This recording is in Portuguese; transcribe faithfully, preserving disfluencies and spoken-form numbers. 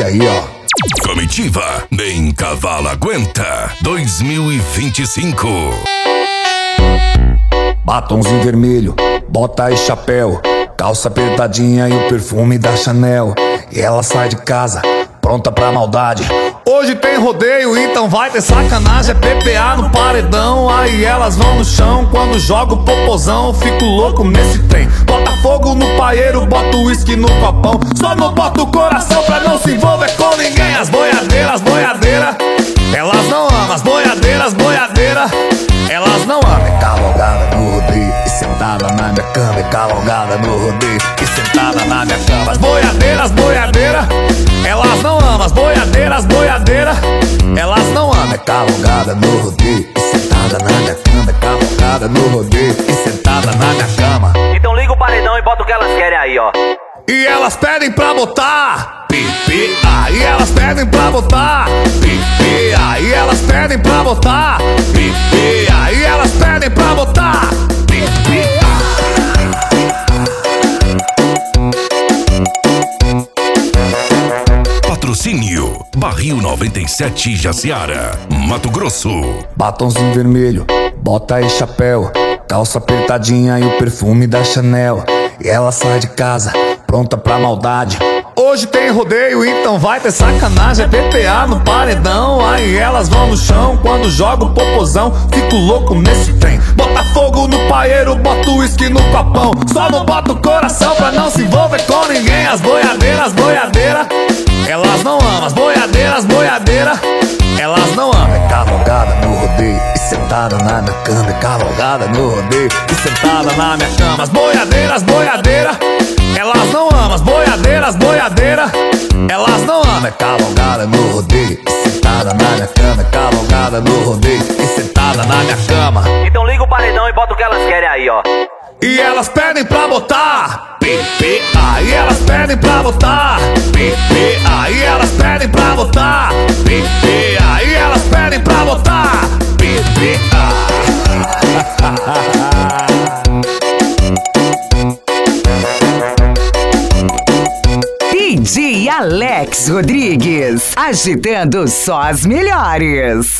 aí, ó. Comitiva Nem Cavalo Aguenta dois mil e vinte e cinco. Batomzinho vermelho, bota e chapéu, calça apertadinha e o perfume da Chanel. E ela sai de casa, pronta pra maldade. Hoje tem rodeio, então vai ter sacanagem. É P P A no paredão, aí elas vão no chão. Quando jogo o popozão, fico louco nesse trem. Bota fogo no paeiro, bota o uísque no copão. Só não bota o coração pra não se envolver com ninguém. As boiadeiras, boiadeira, elas não amam. As boiadeiras, boiadeira, elas não amam. É cavalgada no rodeio e sentada na minha cama. É cavalgada no rodeio e sentada na minha cama. As boiadeiras, boiadeira, elas não amam. As boiadeiras, boiadeira, elas não amam. É cavalgada no rodeio e sentada na minha cama. É cavalgada no rodeio e sentada na minha cama. Então liga o paredão e bota o que elas querem aí, ó. E elas pedem pra botar P P A. E elas pedem pra botar P P A. E elas pedem pra botar P P A. E elas pedem pra botar P P A. Patrocínio Barril noventa e sete Jaciara, Mato Grosso. Batomzinho vermelho, bota e chapéu, calça apertadinha e o perfume da Chanel. E ela sai de casa, pronta pra maldade. Hoje tem rodeio, então vai ter sacanagem. É P P A no paredão, aí elas vão no chão. Quando jogo o popozão, fico louco nesse trem. Bota fogo no paeiro, bota o uísque no copão. Só não bota o coração pra não se envolver com ninguém. As boiadeiras, boiadeira, elas não amam. As boiadeiras, boiadeira, elas não amam. É cavalgada no rodeio e sentada na minha cama. É cavalgada no rodeio e sentada na minha cama. As boiadeiras, boiadeira, elas não amam. As boiadeiras, boiadeira, elas não amam. É cavalgada no rodeio e sentada na minha cama. É cavalgada no rodeio e sentada na minha cama. Então liga o paredão e bota o que elas querem aí, ó. E elas pedem pra botar P P A. E elas pedem pra botar P P A. E elas pedem pra botar P P A. E elas pedem pra botar P P A. D J Alex Rodrigues, agitando só as melhores.